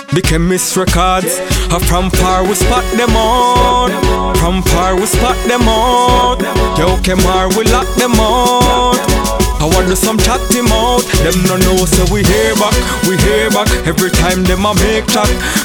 The Chemist Records. From far we spot them out. From far we spot them out. Yo, Kemar we lock them out. I want do some chat him out. Them no know so we hear back, we hear back. Every time them a make chat.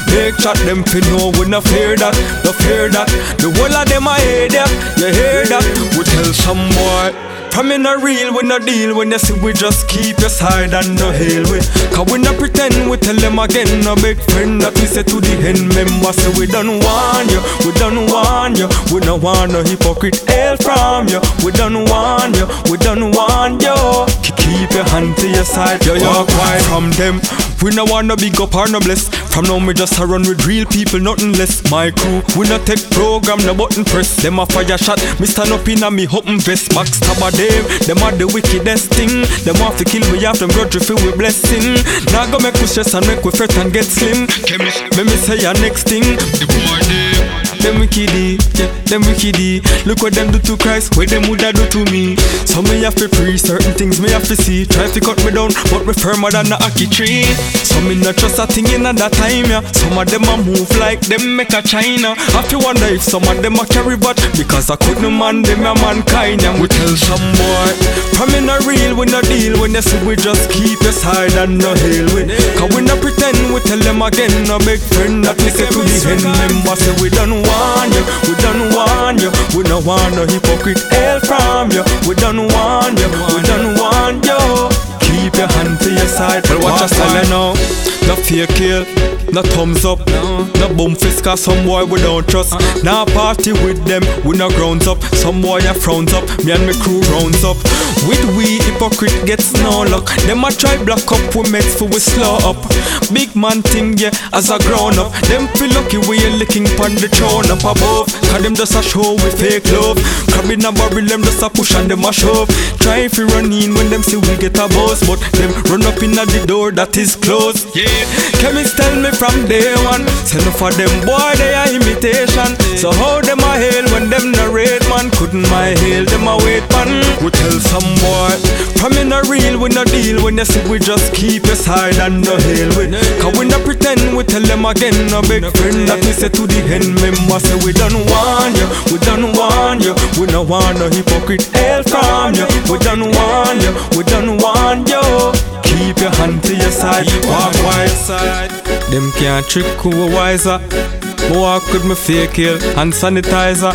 Them fi know we no fear that, no fear that. The whole of them a hear that, you hear that. We tell some boy, from in a real, we no deal. When they see we just keep your side and no hail we. Cause we no pretend, we tell them again. No big friend that we say to the end member. Say we don't want you, we don't want you. We no want no hypocrite hail from you. We don't want you, we don't want you. Keep your hand to your side, you walk right from them. We no want no big up or no bless. From now me just a run with real people, nothing less. My crew, we no take program, no button press. Them a fire shot, me stand up in a me open vest. Max stab a them are the wickedest thing. Them want to kill we have them grudge feel we blessing. Now go make we stress and make we fret and get slim. Let me say your next thing. The boy them wickedy, yeah, them wickedy. Look what them do to Christ, what them woulda do to me. So me have to pray, certain things me have to see. Try to cut me down, but me firmer than a hockey tree. So me not trust a thing in at that time, yeah. Some of them a move like them make a China. Have to wonder if some of them a carry but because I couldn't man them a mankind. And we tell some boy, from in a real we no deal. When they see we just keep your side and no hail we. Cause we no pretend, we tell them again. No big friend that we say to the end member. Say we don't want you, we don't want you. We don't want no hypocrite hail from you. We don't want you, we don't want you. Keep your hand to your side. Well, watch us tell you now. No fear kill, no thumbs up, no boom fist cause some boy we don't trust. Now party with them, we no grounds up. Some boy a frowns up, me and me crew rounds up. With we hypocrite gets no luck. Them a try block up, we mates for we slow up. Big man thing yeah, as a grown up. Them feel lucky we ain't licking pon the throne up above. Cause them just a show with fake love. Crab in a barrel, them just a push and them a shove. Try if we run in when them see we get a buzz. But them run up in at the door that is closed. Yeah. Chemists tell me from day one, say no for them boy they are imitation. So how them a hail when them narrate man? Couldn't my hail them a wait man? We tell some boy, from in a real we no deal. When they see we just keep your side and no hail we. Cause we no pretend, we tell them again. No big friend that we say to the end member. Say we don't want you, we don't want you. We no want no hypocrite hail from you. We don't want you, we don't want you. Keep your hand to your side, walk wide side. Them can't trick who are wiser. Walk with me fake heel and sanitizer.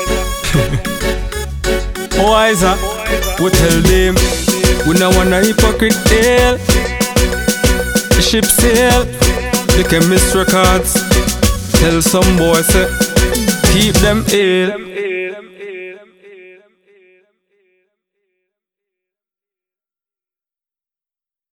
Wiser, we tell them we no want a hypocrite hail. The ship sail, the Chemist Records. Tell some boys say keep them ill.